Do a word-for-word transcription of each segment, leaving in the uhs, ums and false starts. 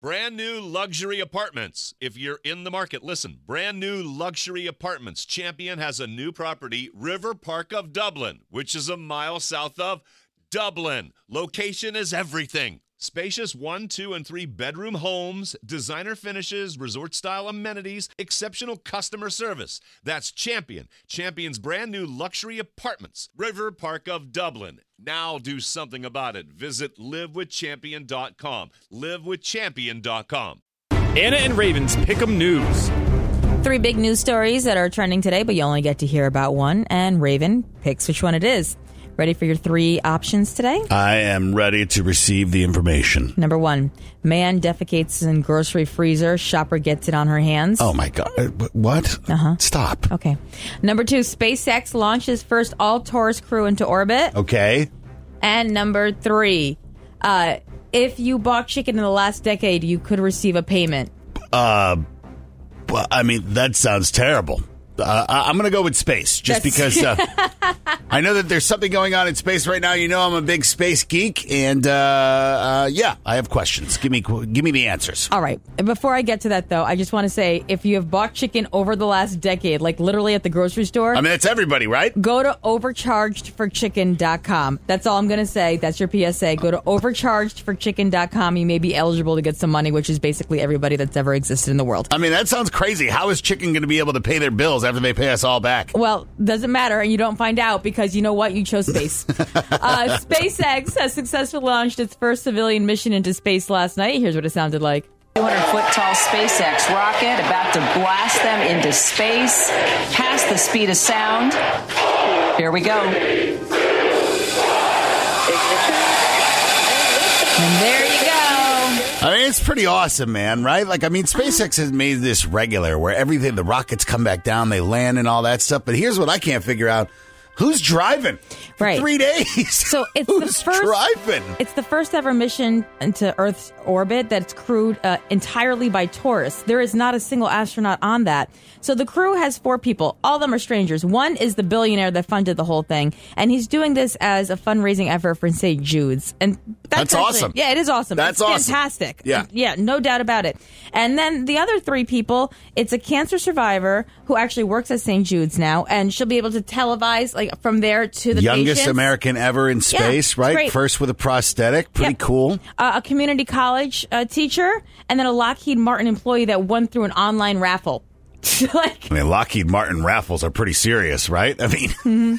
Brand new luxury apartments. If you're in the market, listen. Brand new luxury apartments. Champion has a new property, River Park of Dublin, which is a mile south of Dublin. Location is everything. Spacious one, two, and three bedroom homes, designer finishes, resort-style amenities, exceptional customer service. That's Champion. Champion's brand new luxury apartments. River Park of Dublin. Now do something about it. Visit live with champion dot com. live with champion dot com. Anna and Raven's Pick'em News. Three big news stories that are trending today, but you only get to hear about one, and Raven picks which one it is. Ready for your three options today? I am ready to receive the information. Number one, man defecates in grocery freezer. Shopper gets it on her hands. Oh, my God. What? Uh-huh. Stop. Okay. Number two, SpaceX launches first all-Taurus crew into orbit. Okay. And number three, uh, if you bought chicken in the last decade, you could receive a payment. Uh, well, I mean, that sounds terrible. Uh, I'm going to go with space, just That's- because uh, I know that there's something going on in space right now. You know, I'm a big space geek, and uh, uh, yeah, I have questions. Give me, give me the answers. All right. Before I get to that, though, I just want to say, if you have bought chicken over the last decade, like literally at the grocery store, I mean, it's everybody, right? go to overcharged for chicken dot com. That's all I'm going to say. That's your P S A. Go to overcharged for chicken dot com. You may be eligible to get some money, which is basically everybody that's ever existed in the world. I mean, that sounds crazy. How is chicken going to be able to pay their bills after they pay us all back? Well, doesn't matter, and you don't find out because you know what? You chose space. uh, SpaceX has successfully launched its first civilian mission into space last night. Here's what it sounded like. two hundred foot tall SpaceX rocket about to blast them into space past the speed of sound. Here we go. And there you go. I mean, it's pretty awesome, man, right? Like, I mean, SpaceX has made this regular where everything, the rockets come back down, they land and all that stuff. But here's what I can't figure out. Who's driving? For Right. three days. So it's Who's the first driving? It's the first ever mission into Earth's orbit that's crewed uh, entirely by tourists. There is not a single astronaut on that. So the crew has four people. All of them are strangers. One is the billionaire that funded the whole thing, and he's doing this as a fundraising effort for Saint Jude's. And that's, That's actually- awesome. Yeah, it is awesome. That's it's awesome. fantastic. Yeah. yeah, no doubt about it. And then the other three people, it's a cancer survivor who actually works at Saint Jude's now, and she'll be able to televise like from there to the Youngest patients. American ever in space, it's right? great. First with a prosthetic. Pretty Yep. cool. Uh, a community college uh, teacher, and then a Lockheed Martin employee that won through an online raffle. like, I mean, Lockheed Martin raffles are pretty serious, right? I mean,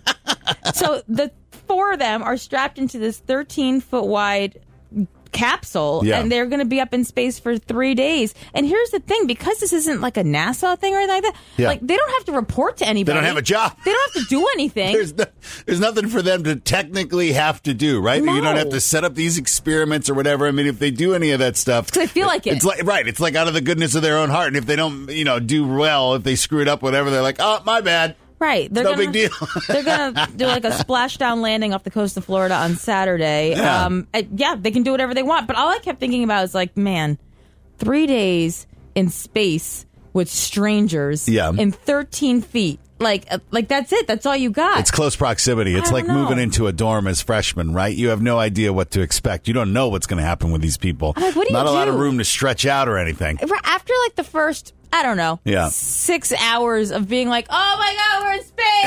so the four of them are strapped into this thirteen foot wide capsule, Yeah. and they're going to be up in space for three days. And here's the thing, because this isn't like a NASA thing or anything like that, Yeah. like they don't have to report to anybody. they don't have a job. They don't have to do anything. There's no, there's nothing for them to technically have to do, right? No. You don't have to set up these experiments or whatever. I mean, if they do any of that stuff, Because they feel like it. It's like right. It's like out of the goodness of their own heart. And if they don't, you know, do well, if they screw it up, whatever, they're like, oh, my bad. Right. They're No gonna, big deal. They're going to do like a splashdown landing off the coast of Florida on Saturday. Yeah. Um, uh, yeah, they can do whatever they want. But all I kept thinking about is like, man, three days in space with strangers Yeah. in thirteen feet. Like, uh, like that's it. That's all you got. It's close proximity. It's I like don't know. moving into a dorm as freshmen, right? You have no idea what to expect. You don't know what's going to happen with these people. I'm like, what do you Not a lot of do? room to stretch out or anything. After like the first, I don't know, Yeah. six hours of being like, oh my God, we're in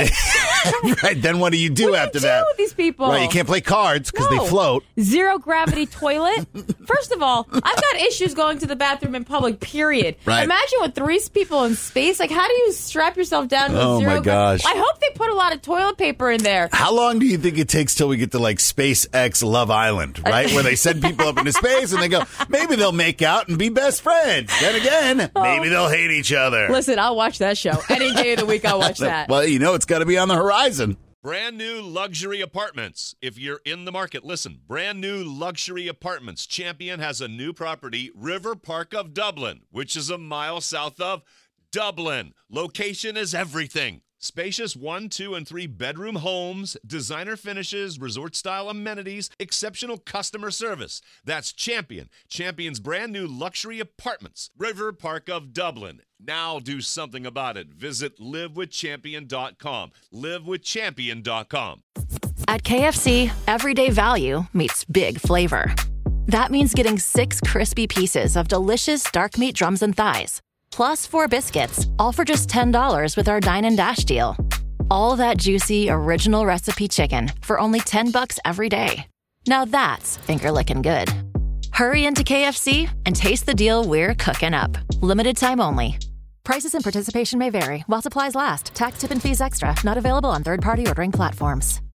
space. Right. Then what do you do What do after you do that? with these people? Right. You can't play cards because No. they float. Zero gravity toilet. First of all, I've got issues going to the bathroom in public, period. Right. Imagine with three people in space. Like, how do you strap yourself down to Oh, zero my gra- gosh. I hope they put a lot of toilet paper in there. How long do you think it takes till we get to like SpaceX Love Island, right? Where they send people up into space and they go, maybe they'll make out and be best friends. Then again, maybe they'll hate each other. Listen, I'll watch that show. Any day of the week, I'll watch that. Well, you know, it's got to be on the horizon. Brand new luxury apartments. If you're in the market, listen. Brand new luxury apartments. Champion has a new property, River Park of Dublin, which is a mile south of Dublin. Location is everything. Spacious one, two, and three bedroom homes, designer finishes, resort-style amenities, exceptional customer service. That's Champion. Champion's brand new luxury apartments, River Park of Dublin. Now do something about it. Visit live with champion dot com. live with champion dot com. At K F C, everyday value meets big flavor. That means getting six crispy pieces of delicious dark meat drums and thighs, plus four biscuits, all for just ten dollars with our Dine and Dash deal. All that juicy, original recipe chicken for only ten bucks every day. Now that's finger-licking good. Hurry into K F C and taste the deal we're cooking up. Limited time only. Prices and participation may vary while supplies last. Tax, tip, and fees extra. Not available on third-party ordering platforms.